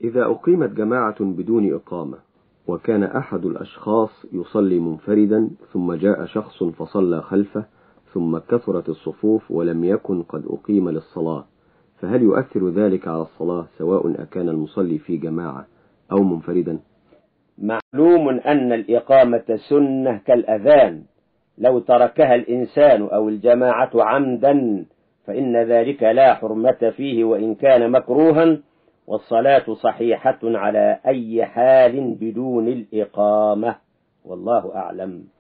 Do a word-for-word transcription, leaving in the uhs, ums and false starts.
إذا أقيمت جماعة بدون إقامة وكان أحد الأشخاص يصلي منفردا ثم جاء شخص فصلى خلفه ثم كثرت الصفوف ولم يكن قد أقيم للصلاة، فهل يؤثر ذلك على الصلاة سواء أكان المصلي في جماعة أو منفردا؟ معلوم أن الإقامة سنة كالأذان، لو تركها الإنسان أو الجماعة عمدا فإن ذلك لا حرمة فيه وإن كان مكروها، والصلاة صحيحة على أي حال بدون الإقامة، والله أعلم.